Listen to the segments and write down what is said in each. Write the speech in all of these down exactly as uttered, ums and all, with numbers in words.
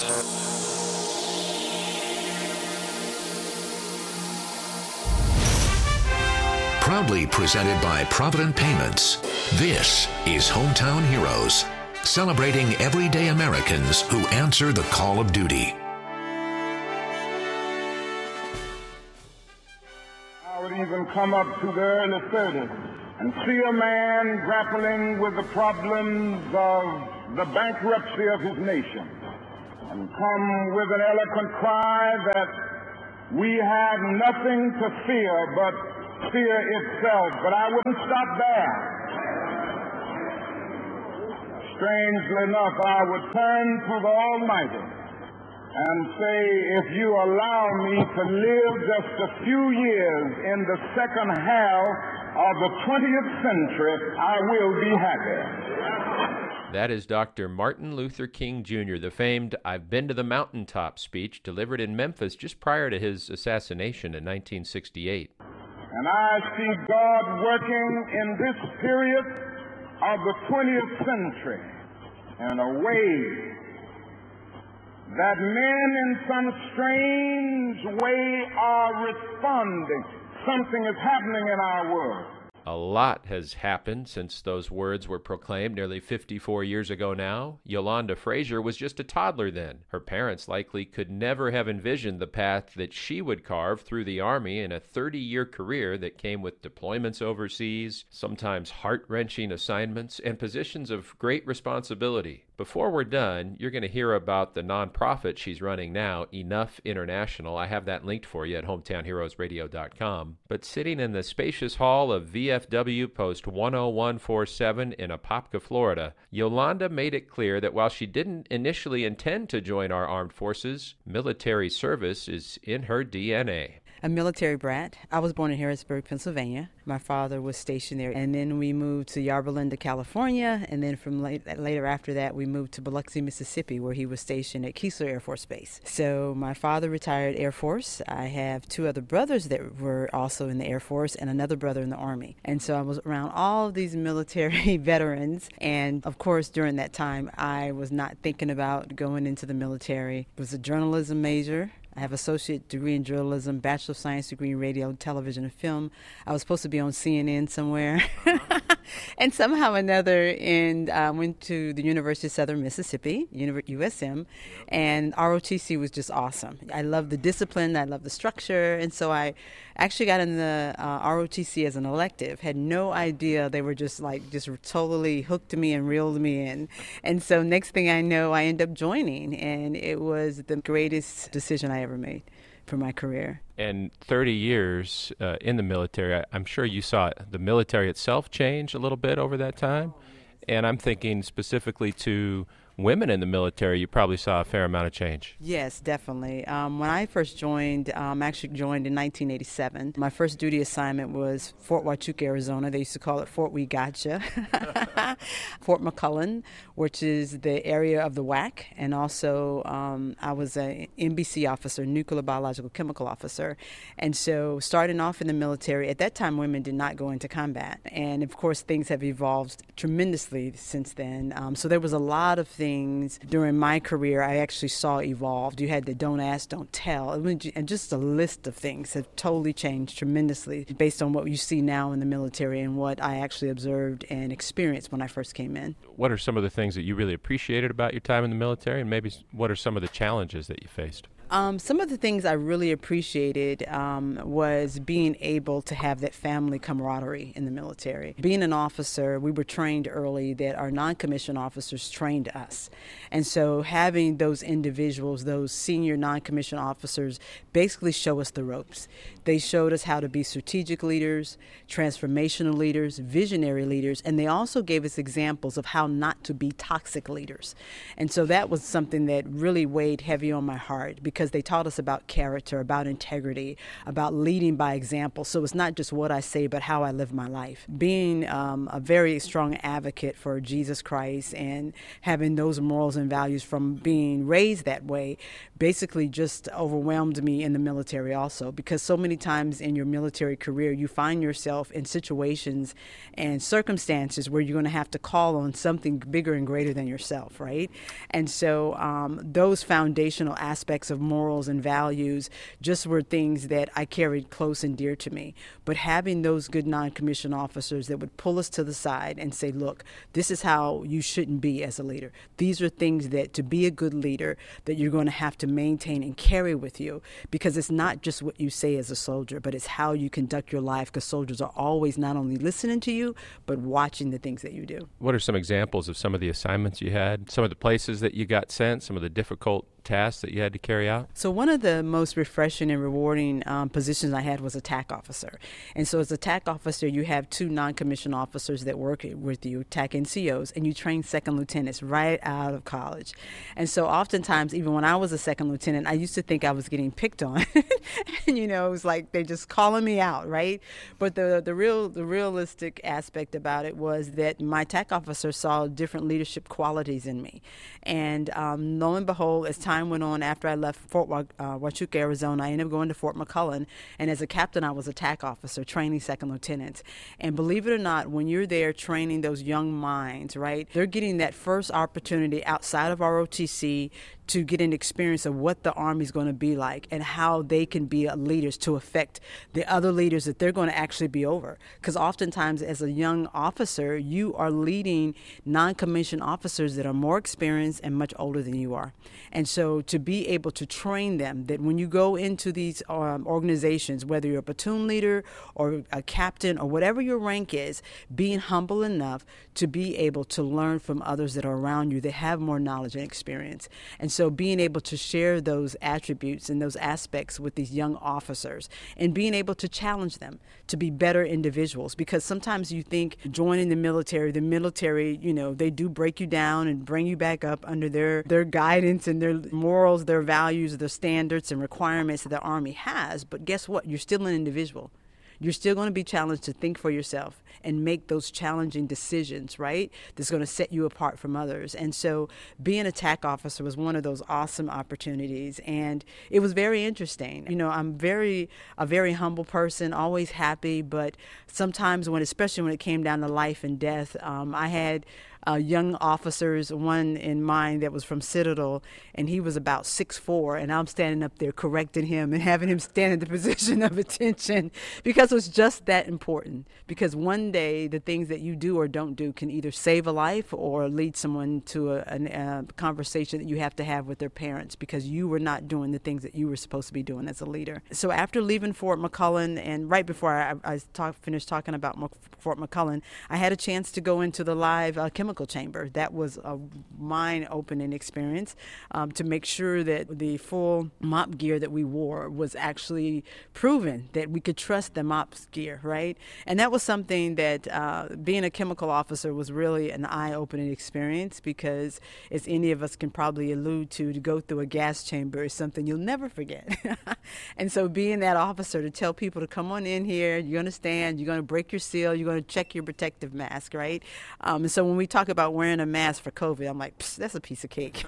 Proudly presented by Provident Payments, this is Hometown Heroes, celebrating everyday Americans who answer the call of duty. I would even come up to the early thirties and see a man grappling with the problems of the bankruptcy of his nation and come with an eloquent cry that we have nothing to fear but fear itself. But I wouldn't stop there. Strangely enough, I would turn to the Almighty and say, if you allow me to live just a few years in the second half of the twentieth century, I will be happy. That is Doctor Martin Luther King Junior, the famed "I've been to the mountaintop" speech delivered in Memphis just prior to his assassination in nineteen sixty-eight. And I see God working in this period of the twentieth century in a way that men in some strange way are responding. Something is happening in our world. A lot has happened since those words were proclaimed nearly fifty-four years ago now. Yolanda Frazier was just a toddler then. Her parents likely could never have envisioned the path that she would carve through the Army in a thirty-year career that came with deployments overseas, sometimes heart-wrenching assignments, and positions of great responsibility. Before we're done, you're going to hear about the nonprofit she's running now, Enough International. I have that linked for you at hometown heroes radio dot com. But sitting in the spacious hall of V F W Post one oh one forty-seven in Apopka, Florida, Yolanda made it clear that while she didn't initially intend to join our armed forces, military service is in her D N A. A military brat. I was born in Harrisburg, Pennsylvania. My father was stationed there, and then we moved to Yorba Linda, California, and then from late, later after that, we moved to Biloxi, Mississippi, where he was stationed at Keesler Air Force Base. So my father retired Air Force. I have two other brothers that were also in the Air Force and another brother in the Army. And so I was around all of these military veterans, and of course, during that time, I was not thinking about going into the military. I was a journalism major. I have associate degree in journalism, bachelor of science degree in radio, television, and film. I was supposed to be on C N N somewhere. And somehow or another, and I uh, went to the University of Southern Mississippi, U S M, and R O T C was just awesome. I love the discipline, I love the structure, and so I actually got in the uh, R O T C as an elective. Had no idea they were just like just totally hooked me and reeled me in. And so next thing I know, I end up joining, and it was the greatest decision I ever made for my career. And thirty years uh, in the military, I, I'm sure you saw the military itself change a little bit over that time. And I'm thinking specifically to women in the military, you probably saw a fair amount of change. Yes, definitely. Um, when I first joined, um, actually joined in nineteen eighty-seven. My first duty assignment was Fort Huachuca, Arizona. They used to call it Fort We Gotcha. Fort McClellan, which is the area of the W A C. And also um, I was an N B C officer, nuclear biological chemical officer. And so starting off in the military, at that time women did not go into combat. And of course things have evolved tremendously since then. Um, so there was a lot of things things during my career I actually saw evolved. You had the don't ask, don't tell, and just a list of things have totally changed tremendously based on what you see now in the military and what I actually observed and experienced when I first came in. What are some of the things that you really appreciated about your time in the military, and maybe what are some of the challenges that you faced? Um, some of the things I really appreciated um, was being able to have that family camaraderie in the military. Being an officer, we were trained early that our non-commissioned officers trained us. And so having those individuals, those senior non-commissioned officers, basically show us the ropes. They showed us how to be strategic leaders, transformational leaders, visionary leaders, and they also gave us examples of how not to be toxic leaders. And so that was something that really weighed heavy on my heart, because because they taught us about character, about integrity, about leading by example. So it's not just what I say, but how I live my life. Being um, a very strong advocate for Jesus Christ and having those morals and values from being raised that way basically just overwhelmed me in the military also, because so many times in your military career, you find yourself in situations and circumstances where you're going to have to call on something bigger and greater than yourself, right? And so um, those foundational aspects of morals and values just were things that I carried close and dear to me. But having those good non-commissioned officers that would pull us to the side and say, look, this is how you shouldn't be as a leader. These are things that to be a good leader that you're going to have to maintain and carry with you, because it's not just what you say as a soldier, but it's how you conduct your life, because soldiers are always not only listening to you, but watching the things that you do. What are some examples of some of the assignments you had, some of the places that you got sent, some of the difficult tasks that you had to carry out? So one of the most refreshing and rewarding um, positions I had was a T A C officer. And so as a T A C officer, you have two non-commissioned officers that work with you, T A C N C Os, and you train second lieutenants right out of college. And so oftentimes, even when I was a second lieutenant, I used to think I was getting picked on. And, you know, it was like they're just calling me out, right? But the the real the realistic aspect about it was that my T A C officer saw different leadership qualities in me. And um, lo and behold, as time went on after I left Fort uh, Huachuca, Arizona, I ended up going to Fort McClellan. And as a captain, I was a T A C officer training second lieutenants. And believe it or not, when you're there training those young minds, right, they're getting that first opportunity outside of R O T C to get an experience of what the Army is going to be like and how they can be leaders to affect the other leaders that they're going to actually be over. Because oftentimes as a young officer, you are leading non-commissioned officers that are more experienced and much older than you are. And so to be able to train them that when you go into these um, organizations, whether you're a platoon leader or a captain or whatever your rank is, being humble enough to be able to learn from others that are around you that have more knowledge and experience. And so being able to share those attributes and those aspects with these young officers and being able to challenge them to be better individuals, because sometimes you think joining the military, the military, you know, they do break you down and bring you back up under their, their guidance and their morals, their values, their standards and requirements that the Army has. But guess what? You're still an individual. You're still going to be challenged to think for yourself and make those challenging decisions, right? That's going to set you apart from others. And so being a T A C officer was one of those awesome opportunities. And it was very interesting. You know, I'm very, a very humble person, always happy. But sometimes when, especially when it came down to life and death, um, I had Uh, young officers, one in mind that was from Citadel, and he was about six foot four, and I'm standing up there correcting him and having him stand in the position of attention, because it was just that important. Because one day the things that you do or don't do can either save a life or lead someone to a, a, a conversation that you have to have with their parents, because you were not doing the things that you were supposed to be doing as a leader. So after leaving Fort McClellan, and right before I, I talk, finished talking about Fort McClellan, I had a chance to go into the live uh, chemical chamber. That was a mind-opening experience um, to make sure that the full MOPP gear that we wore was actually proven, that we could trust the MOPP gear, right? And that was something that uh, being a chemical officer was really an eye-opening experience, because as any of us can probably allude to, to go through a gas chamber is something you'll never forget. And so being that officer to tell people to come on in here, you're going to stand, you're going to break your seal, you're going to check your protective mask, right? Um, and so when we talk about wearing a mask for COVID, I'm like, that's a piece of cake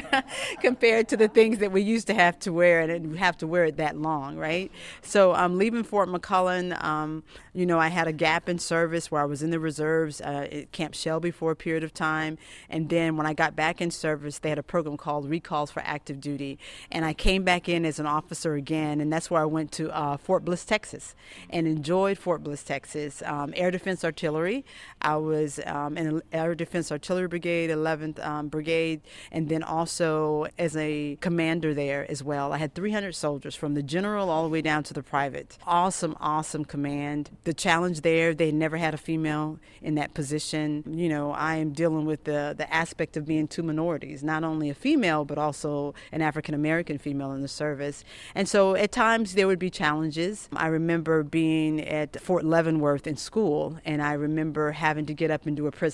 compared to the things that we used to have to wear, and we have to wear it that long, right? So I'm um, leaving Fort McClellan. Um, you know, I had a gap in service where I was in the reserves uh, at Camp Shelby for a period of time, and then when I got back in service, they had a program called Recalls for Active Duty, and I came back in as an officer again, and that's where I went to uh, Fort Bliss, Texas, and enjoyed Fort Bliss, Texas. Um, Air Defense Artillery. I was um, in Air Defense Artillery Brigade, eleventh um, Brigade, and then also as a commander there as well. I had three hundred soldiers from the general all the way down to the private. Awesome, awesome command. The challenge there, they never had a female in that position. You know, I am dealing with the, the aspect of being two minorities, not only a female, but also an African-American female in the service. And so at times there would be challenges. I remember being at Fort Leavenworth in school, and I remember having to get up and do a presentation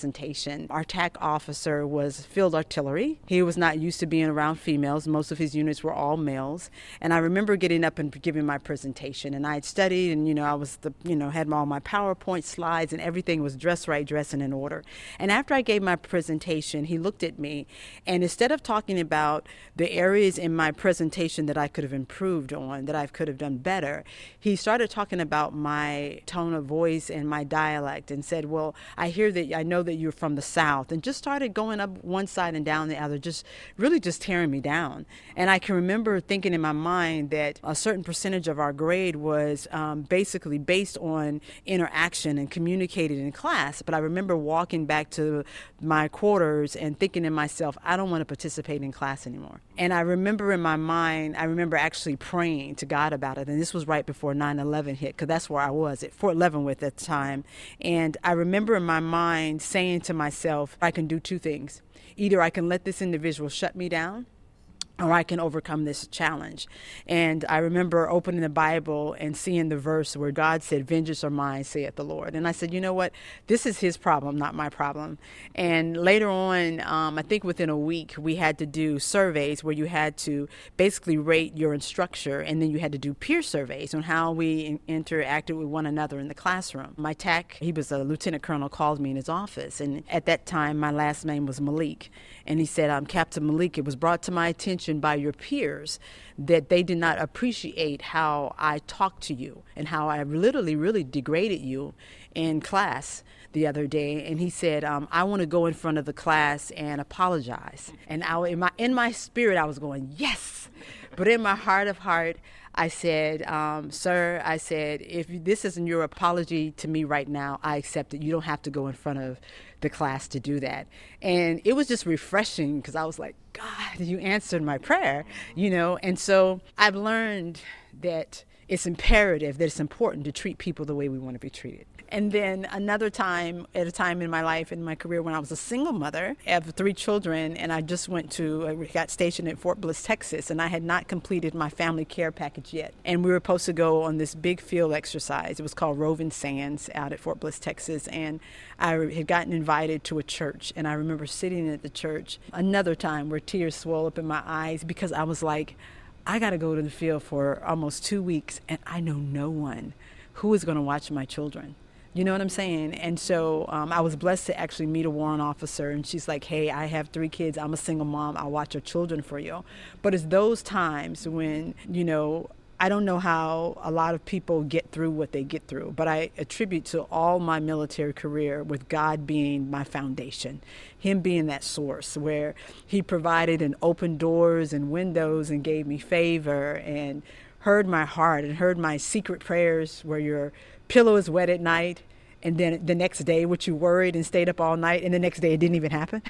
presentation. Our T A C officer was field artillery. He was not used to being around females. Most of his units were all males. And I remember getting up and giving my presentation. And I had studied, and, you know, I was, the, you know, had all my PowerPoint slides, and everything was dressed right, dressing in order. And after I gave my presentation, he looked at me, and instead of talking about the areas in my presentation that I could have improved on, that I could have done better, he started talking about my tone of voice and my dialect, and said, well, I hear that, I know that you're from the South, and just started going up one side and down the other, just really just tearing me down. And I can remember thinking in my mind that a certain percentage of our grade was um, basically based on interaction and communicated in class. But I remember walking back to my quarters and thinking to myself, I don't want to participate in class anymore. And I remember in my mind, I remember actually praying to God about it. And this was right before nine eleven hit, because that's where I was at Fort Leavenworth at the time. And I remember in my mind saying to myself, I can do two things. Either I can let this individual shut me down, or I can overcome this challenge. And I remember opening the Bible and seeing the verse where God said, vengeance are mine, saith the Lord. And I said, you know what? This is his problem, not my problem. And later on, um, I think within a week, we had to do surveys where you had to basically rate your instructor, and then you had to do peer surveys on how we in- interacted with one another in the classroom. My T A C, he was a lieutenant colonel, called me in his office. And at that time, my last name was Malik. And he said, I'm Captain Malik. It was brought to my attention by your peers that they did not appreciate how I talked to you and how I literally, really degraded you in class the other day. And he said, um, I want to go in front of the class and apologize. And I, in my in my spirit, I was going, yes. But in my heart of heart, I said, um, sir, I said, if this isn't your apology to me right now, I accept it. You don't have to go in front of the class to do that. And it was just refreshing, because I was like, God, you answered my prayer, you know. And so I've learned that it's imperative, that it's important to treat people the way we want to be treated. And then another time, at a time in my life, in my career, when I was a single mother of three children, and I just went to, I got stationed at Fort Bliss, Texas, and I had not completed my family care package yet. And we were supposed to go on this big field exercise. It was called Roving Sands out at Fort Bliss, Texas. And I had gotten invited to a church, and I remember sitting at the church another time where tears swelled up in my eyes, because I was like, I got to go to the field for almost two weeks, and I know no one who is going to watch my children. You know what I'm saying? And so um, I was blessed to actually meet a warrant officer, and she's like, hey, I have three kids. I'm a single mom. I'll watch your children for you. But it's those times when, you know, I don't know how a lot of people get through what they get through, but I attribute to all my military career with God being my foundation, him being that source where he provided and opened doors and windows and gave me favor and heard my heart and heard my secret prayers where your pillow is wet at night, and then the next day, what you worried and stayed up all night, and the next day it didn't even happen.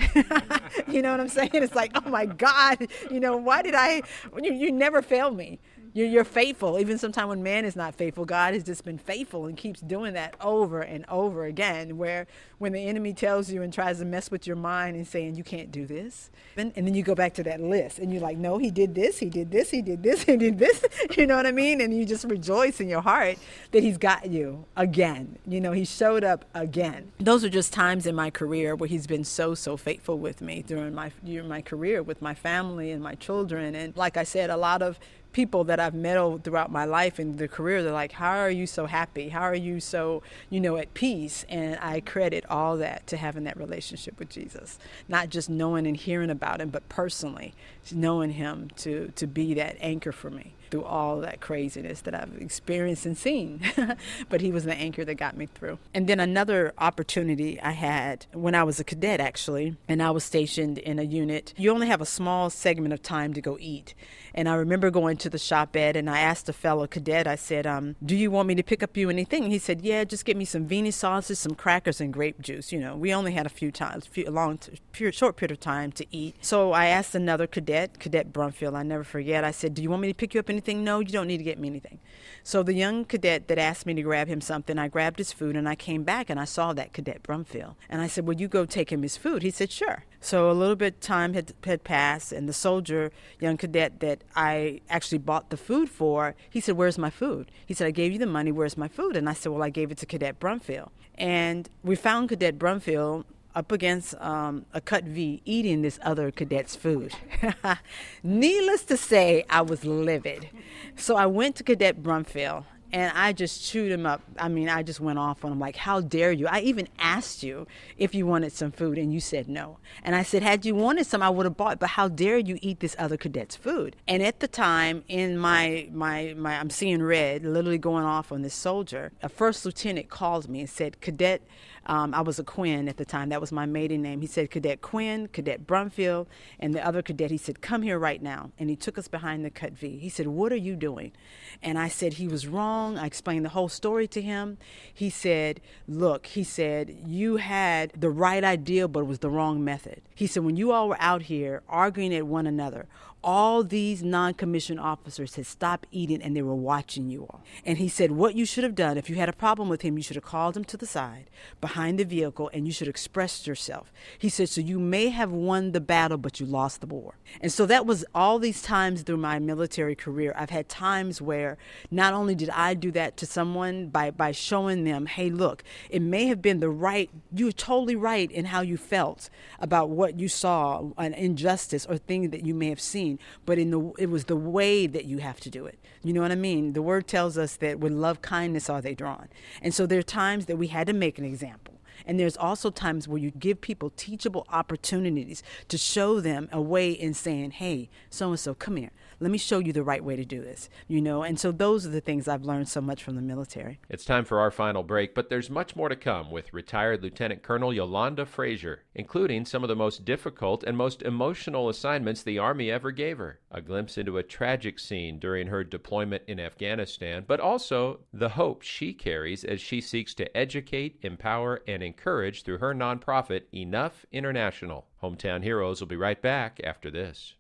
You know what I'm saying? It's like, oh my God, you know, why did I, you, you never failed me. You're, you're faithful. Even sometimes when man is not faithful, God has just been faithful and keeps doing that over and over again, where when the enemy tells you and tries to mess with your mind and saying, you can't do this. And, and then you go back to that list and you're like, no, he did this, he did this, he did this, he did this. You know what I mean? And you just rejoice in your heart that he's got you again. You know, he showed up again. Those are just times in my career where he's been so, so faithful with me during my, during my career with my family and my children. And like I said, a lot of people that I've met throughout my life and the career, they're like, how are you so happy? How are you so, you know, at peace? And I credit all that to having that relationship with Jesus, not just knowing and hearing about him, but personally knowing him to, to be that anchor for me through all that craziness that I've experienced and seen. But he was the anchor that got me through. And then another opportunity I had when I was a cadet, actually, and I was stationed in a unit. You only have a small segment of time to go eat. And I remember going to the shop ed, and I asked a fellow cadet, I said, um, do you want me to pick up you anything? And he said, yeah, just get me some Venus sauces, some crackers, and grape juice. You know, we only had a few times, few, a long, t- short period of time to eat. So I asked another cadet, Cadet Brumfield, I never forget, I said, do you want me to pick you up anything? No, you don't need to get me anything. So the young cadet that asked me to grab him something, I grabbed his food, and I came back, and I saw that Cadet Brumfield. And I said, well, you go take him his food. He said, sure. So a little bit of time had, had passed, and the soldier, young cadet that I actually bought the food for, he said, where's my food? He said, I gave you the money, where's my food? And I said, well, I gave it to Cadet Brumfield. And we found Cadet Brumfield up against um, a cut V eating this other cadet's food. Needless to say, I was livid. So I went to Cadet Brumfield, and I just chewed him up. I mean, I just went off on him like, how dare you? I even asked you if you wanted some food, and you said no. And I said, had you wanted some, I would have bought, but how dare you eat this other cadet's food? And at the time, in my, my, my I'm seeing red, literally going off on this soldier, a first lieutenant called me and said, Cadet, um, I was a Quinn at the time. That was my maiden name. He said, Cadet Quinn, Cadet Brumfield, and the other cadet, he said, come here right now. And he took us behind the cut V. He said, what are you doing? And I said, he was wrong. I explained the whole story to him. He said, look, he said, you had the right idea, but it was the wrong method. He said, when you all were out here arguing at one another, all these non-commissioned officers had stopped eating and they were watching you all. And he said, what you should have done, if you had a problem with him, you should have called him to the side behind the vehicle and you should have expressed yourself. He said, so you may have won the battle, but you lost the war. And so that was all these times through my military career. I've had times where not only did I do that to someone by, by showing them, hey, look, it may have been the right, you were totally right in how you felt about what you saw, an injustice or thing that you may have seen. But in the it was the way that you have to do it. You know what I mean? The word tells us that with love, kindness are they drawn. And so there are times that we had to make an example. And there's also times where you give people teachable opportunities to show them a way in saying, hey, so-and-so, come here. Let me show you the right way to do this, you know. And so those are the things I've learned so much from the military. It's time for our final break, but there's much more to come with retired Lieutenant Colonel Yolanda Frazier, including some of the most difficult and most emotional assignments the Army ever gave her. A glimpse into a tragic scene during her deployment in Afghanistan, but also the hope she carries as she seeks to educate, empower, and encourage through her nonprofit, Enough International. Hometown Heroes will be right back after this.